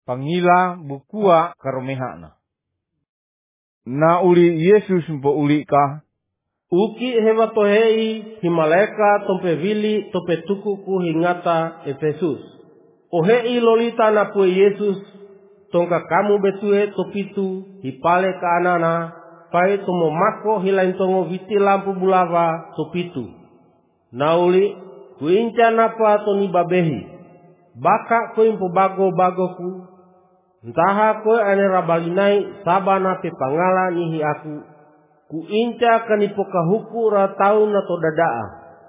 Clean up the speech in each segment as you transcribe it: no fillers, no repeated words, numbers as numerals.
pangila bukua karomehana. Na uli Yesus mpo uli ka. Uki hewa tohei himaleka tompe vili tope tukuku hingata Efesus. Ohei lolita na pue Yesus tongka kamu betue topitu hipale ka anana pai tomo mako hilain tongo viti lampu bulava topitu. Nauli kuinca napa toni babehi. Baka ko impo bago-bagoku. Ntaha ko ane rabalinai sabana pe pangala nihi aku. Kuinca kanipoka huku ra taun na to dadaa.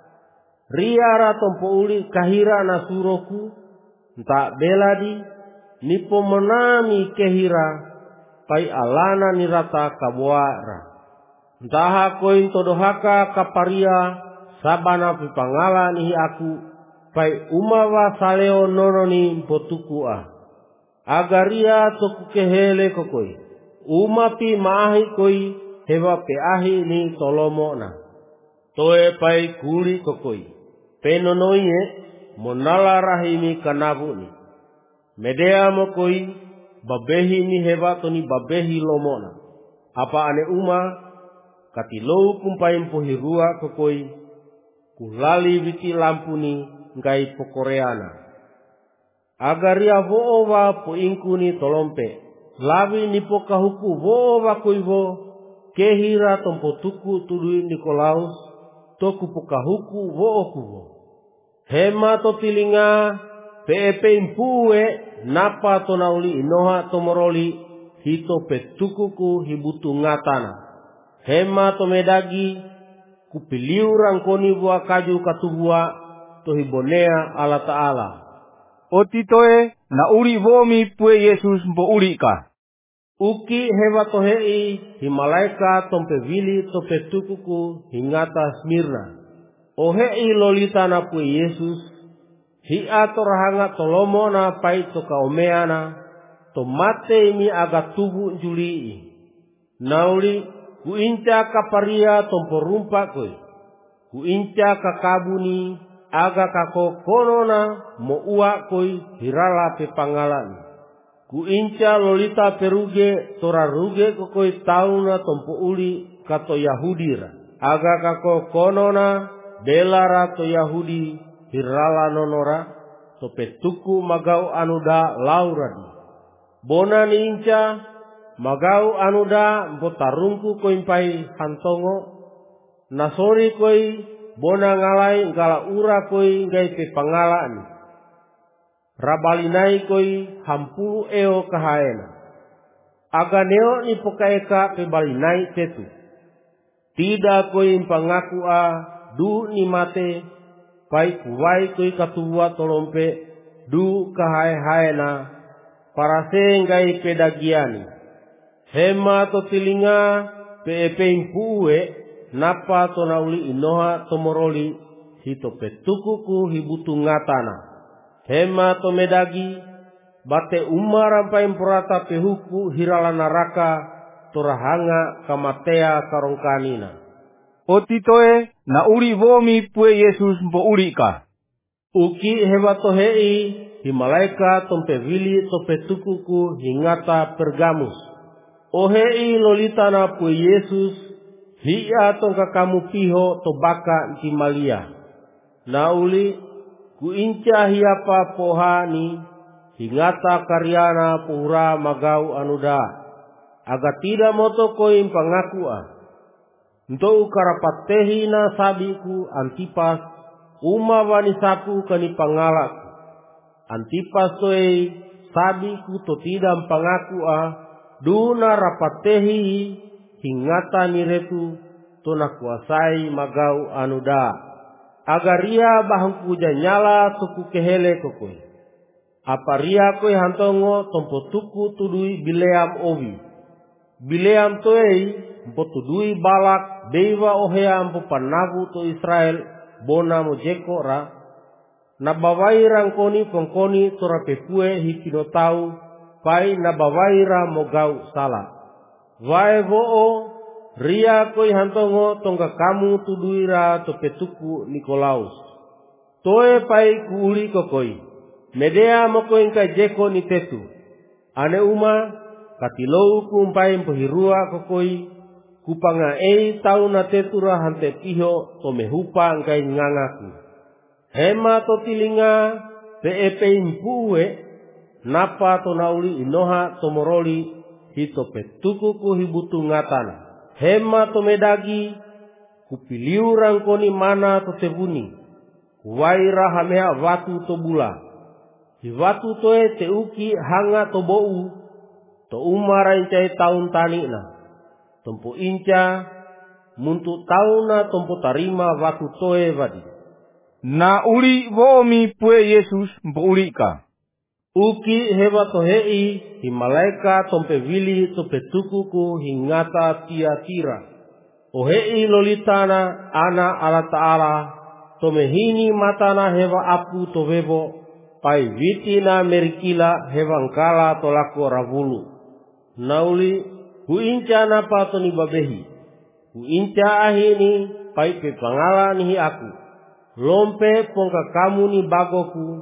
Ria ra tompo uli kahira na suroku. Nta beladi nipo menami kehira pai alana nirata kabuara. Ntaha ko into dohaka kaparia sabana pe pangala nihi aku. Pai umawa saleo nononi potukua. Agaria toku kehele kokoi. Umapi maahi koi hewa pe ahi ni tolomona. Toe pai kuli kokoi. Penonoie monala rahimi kanabu ni. Medea mokoi babehi ni hewa toni babehi lomona. Apa ane uma katilou kumpain pohirua kokoi. Kulali witi lampu ni ngai pokoreana. Agaria voova po ingkuni tolompe. Lawi nipo kahuku voova kuivo. Kehira tompo tuku tudui Nikolaus. Toku pokahuku vookuvo. Hema to tilinga. Pepe impue. Napa to nauli inoha tomoroli. Hito petukuku hibutu ngatana. Hema to medagi. Kupiliu rangkoni bua kaju katubua. Tohibonea ala ta'ala. Otitoe na uri vomi pue Yesus mpo uri ka. Uki hewa tohei himalaika tompe vili tope tukuku hingata Smirna. Ohei lolita na pue Yesus. Hia torahanga tolomo na pai toka omeana. Tomate imi aga tubu njulii. Nauli kuinca kaparia tompo rumpa koi. Kuinca kakabuni. Aga kako konona mo ua koi hirala pe pangalan. Kuinca lolita peruge tora ruge kokoi tauna tompo uli kato Yahudira. Aga kako konona delara to Yahudi hirala nonora tope tuku magau anuda lauradi. Bona ni inca magau anuda mpotarungku koi pai hantongo. Nasori koi bona ngalai ngala ura koi ngai pe pangalaan. Rabalinai koi hampulu eo kahaena. Aga neo ni pokaeka pe balinai tetu. Tidak koi pangaku a du ni mate. Pai kuwai koi katuwa tolompe du kahae-haena. Parase ngai pe dagiani. Hema to tilinga pe impue. Napa to nauli inoha tomoroli hito petukuku hibutu ngatana. Hema to medagi bate umarampai porata pehuku hirala naraka torahanga kamatea karongkanina. Otitoe na uri vomi pue Yesus mpo uri ka. Uki hewa tohei himalaika tompe vili tope tukuku hingata Pergamus. Ohei lolita na pue Yesus. Hia tongka kamu piho tobaka nkimalia. Nauli kuinca hiapa pohani hingata karyana pura magau anuda. Aga tidak moto koin pangakua. Ntou karapatehi na sabiku Antipas. Uma wanisaku kani pangalak. Antipas toei sabiku to tidak pangakua. Duna rapatehi hingata niretu tona kuasai magau anuda. Agaria bahangku janyala tuku kehele kokoi. Aparia koi hantongo tompo tuku tudui Bileam ovi. Bileam toei mpo tudui Balak dewa ohea mpo panagu to Israel bona mojeko ra. Nabawai rangkoni pongkoni tora pepue hikinotau pai nabawai ra mogau salah. Wae vo'o ria koi hantongo tongga kamu tuduira to petuku Nikolaus. Toe pai kuuli kokoi. Medea moko ingka jeko ni tetu. Ane uma katilou kumpai mpehirua kokoi kupanga tau na tetura hante piho to mehupa ngkai ngangaku. Hema to tilinga pe impue napa to nauli inoha to moroli hito petukuku hibutu ngatana. Hema to medagi kupiliu rangkoni mana to tebuni. Kuwaira hamea watu to bula. Hi watu toe teuki hanga to bou. To umara incai taun tani na. Tompo inca muntu tauna tompo tarima watu toe wadi. Na uli vomi pue Yesus mpo ulika. Uki hewa to hei hi malaika tompe vili to petukuku hingata Tiatira. O hei lolitana ana ala ta'ala to mehini matana hewa apu to bebo pai vitina merikila hewa ngkala to lako ravulu. Nauli hu inca napa to ni babehi. Hu inca ahini pai pepangala nihi aku. Lompe pongka kamu ni bagoku.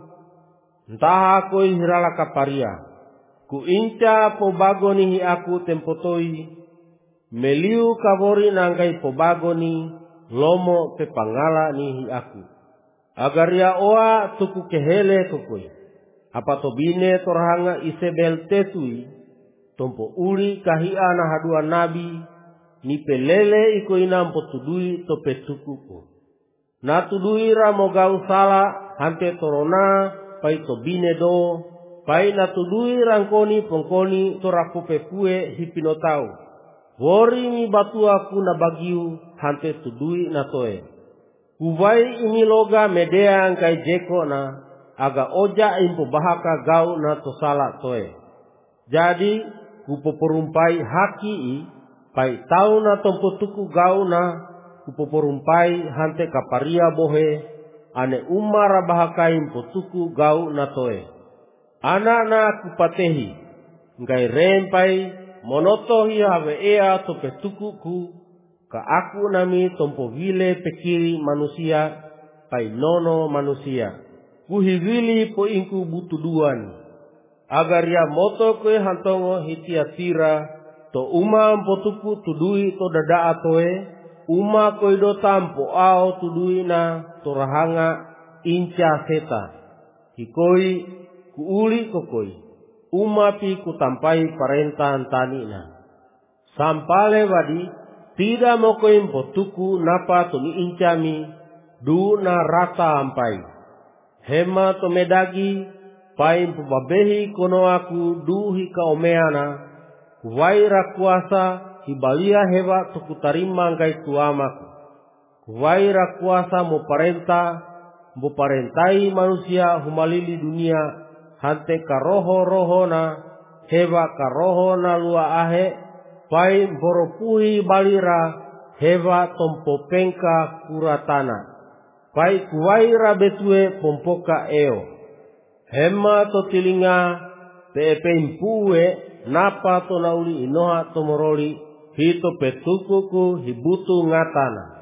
Entah koi hirala kaparia. Ku inca po bago nihi aku tempotoi. Meliu kabori nangkai po bago ni lomo pepangala nihi aku. Agar ya oa tuku kehele kokoi. Apa to bine torhanga Isabel tetui. Tompo uli kahia na hadua nabi. Ni pelele iko inampo tudui to petukuku. Na tudui ramogau sala hante torona. Pai to bine do, pai na tudui rangkoni pongkoni to rakupe pue hipinotau. Wori mi batua ku na bagiu hante tudui na toe. Kuwai ini loga medea angkai jeko na aga oja impo bahaka gau na to sala toe. Jadi kupoporumpai haki i pai tau na tompo tuku gau na kupoporumpai hante kaparia bohe. Ane umara bahakain potuku gau natoe. Anak na kupatehi. Ngai rempai monotohi have ea to petukuku. Ka aku nami tompo vile pekiri manusia. Pai nono manusia. Kuhivili po inku butuduan. Agar ya moto kue hantongo hitiatira. To uma potuku tudui to dada atoe. Uma koido tampo ao tuduina torahanga inca seta. Hikoi kuuli kokoi. Uma pi kutampai parentan tanina. Sampale wadi tidak mokoi mpotuku napa tuni incami duna rata ampai. Hema to medagi pai mpubabehi kono aku duhi kaomeana. Kuwaira kuasa hibalia hewa tukutarima ngai tuamaku. Kuwaira kuasa mo parentai manusia humalili dunia hante karoho na hewa karoho na lua ahe pai boropuhi balira hewa tompo pengka kuratana. Pai kuwaira betue pompoka eo. Hema to tilinga tepe impue napa to nauli inoha tomoroli hito petukuku hibutu ngatana.